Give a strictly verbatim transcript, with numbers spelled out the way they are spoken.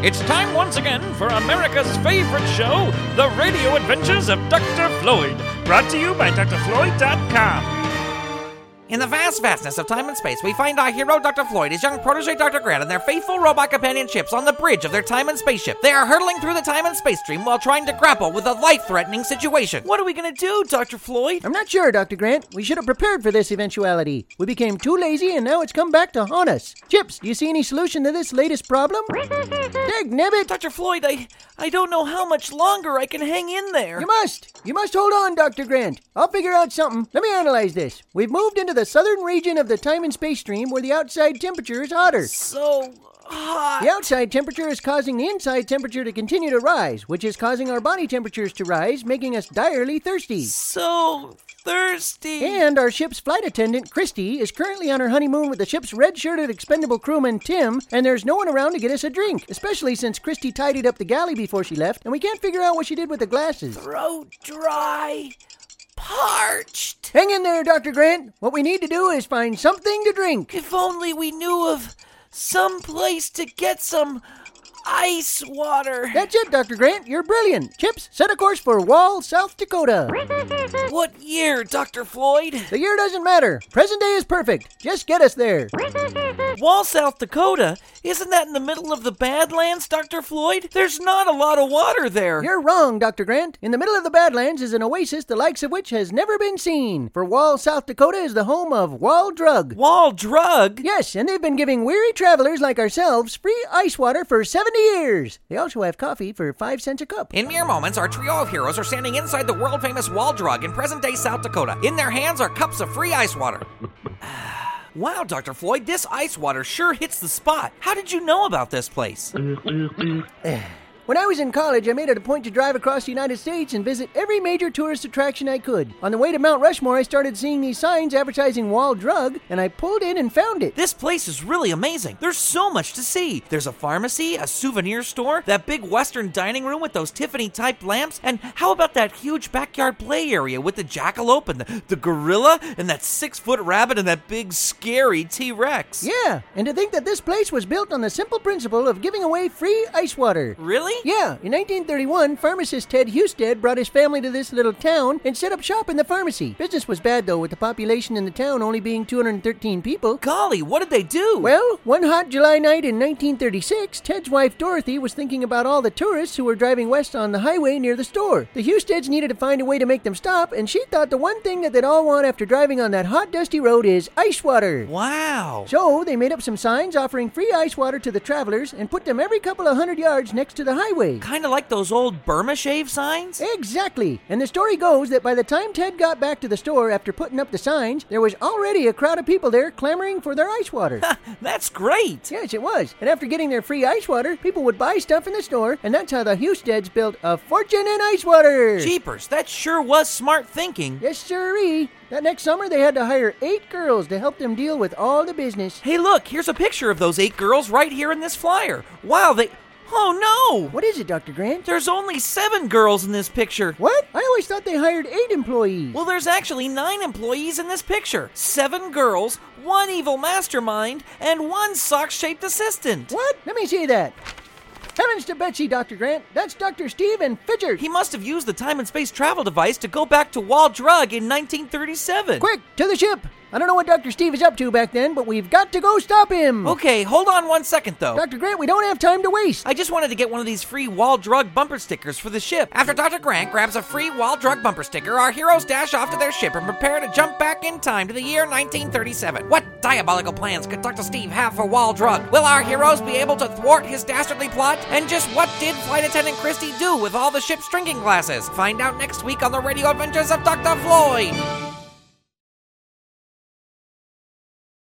It's time once again for America's favorite show, The Radio Adventures of Doctor Floyd, brought to you by D R Floyd dot com. In the vast vastness of time and space, we find our hero, Doctor Floyd, his young protege, Doctor Grant, and their faithful robot companion ships on the bridge of their time and spaceship. They are hurtling through the time and space stream while trying to grapple with a life-threatening situation. What are we gonna do, Doctor Floyd? I'm not sure, Doctor Grant. We should have prepared for this eventuality. We became too lazy, and now it's come back to haunt us. Chips, do you see any solution to this latest problem? Dagnabbit! Doctor Floyd, I, I don't know how much longer I can hang in there. You must! You must hold on, Doctor Grant. I'll figure out something. Let me analyze this. We've moved into the southern region of the time and space stream where the outside temperature is hotter. So hot. The outside temperature is causing the inside temperature to continue to rise, which is causing our body temperatures to rise, making us direly thirsty. So thirsty. And our ship's flight attendant, Christy, is currently on her honeymoon with the ship's red-shirted expendable crewman, Tim, and there's no one around to get us a drink, especially since Christy tidied up the galley before she left, and we can't figure out what she did with the glasses. Throat dry. Parched. Hang in there, Doctor Grant. What we need to do is find something to drink. If only we knew of some place to get some ice water. That's it, Doctor Grant. You're brilliant. Chips, set a course for Wall, South Dakota. What year, Doctor Floyd? The year doesn't matter. Present day is perfect. Just get us there. Wall, South Dakota? Isn't that in the middle of the Badlands, Doctor Floyd? There's not a lot of water there. You're wrong, Doctor Grant. In the middle of the Badlands is an oasis the likes of which has never been seen. For Wall, South Dakota is the home of Wall Drug. Wall Drug? Yes, and they've been giving weary travelers like ourselves free ice water for seventy years. They also have coffee for five cents a cup. In mere moments, our trio of heroes are standing inside the world-famous Wall Drug in present-day South Dakota. In their hands are cups of free ice water. Wow, Doctor Floyd, this ice water sure hits the spot. How did you know about this place? When I was in college, I made it a point to drive across the United States and visit every major tourist attraction I could. On the way to Mount Rushmore, I started seeing these signs advertising Wall Drug, and I pulled in and found it. This place is really amazing. There's so much to see. There's a pharmacy, a souvenir store, that big Western dining room with those Tiffany-type lamps, and how about that huge backyard play area with the jackalope and the, the gorilla and that six-foot rabbit and that big, scary T-Rex? Yeah, and to think that this place was built on the simple principle of giving away free ice water. Really? Yeah, in nineteen thirty-one, pharmacist Ted Husted brought his family to this little town and set up shop in the pharmacy. Business was bad, though, with the population in the town only being two hundred thirteen people. Golly, what did they do? Well, one hot July night in nineteen thirty-six, Ted's wife Dorothy was thinking about all the tourists who were driving west on the highway near the store. The Husteds needed to find a way to make them stop, and she thought the one thing that they'd all want after driving on that hot, dusty road is ice water. Wow. So they made up some signs offering free ice water to the travelers and put them every couple of hundred yards next to the highway. Kind of like those old Burma Shave signs? Exactly. And the story goes that by the time Ted got back to the store after putting up the signs, there was already a crowd of people there clamoring for their ice water. That's great. Yes, it was. And after getting their free ice water, people would buy stuff in the store, and that's how the Husteds built a fortune in ice water. Jeepers, that sure was smart thinking. Yes, sirree. That next summer, they had to hire eight girls to help them deal with all the business. Hey, look, here's a picture of those eight girls right here in this flyer. Wow, they... Oh, no! What is it, Doctor Grant? There's only seven girls in this picture. What? I always thought they hired eight employees. Well, there's actually nine employees in this picture. Seven girls, one evil mastermind, and one sock-shaped assistant. What? Let me see that. Heavens to Betsy, Doctor Grant. That's Doctor Stephen Fidgert. He must have used the time and space travel device to go back to Wall Drug in nineteen thirty-seven. Quick, to the ship. I don't know what Doctor Steve is up to back then, but we've got to go stop him. Okay, hold on one second, though. Doctor Grant, we don't have time to waste. I just wanted to get one of these free Wall Drug bumper stickers for the ship. After Doctor Grant grabs a free Wall Drug bumper sticker, our heroes dash off to their ship and prepare to jump back in time to the year nineteen thirty-seven. What diabolical plans could Doctor Steve have for Wall Drug? Will our heroes be able to thwart his dastardly plot? And just what did Flight Attendant Christy do with all the ship's drinking glasses? Find out next week on the Radio Adventures of Doctor Floyd.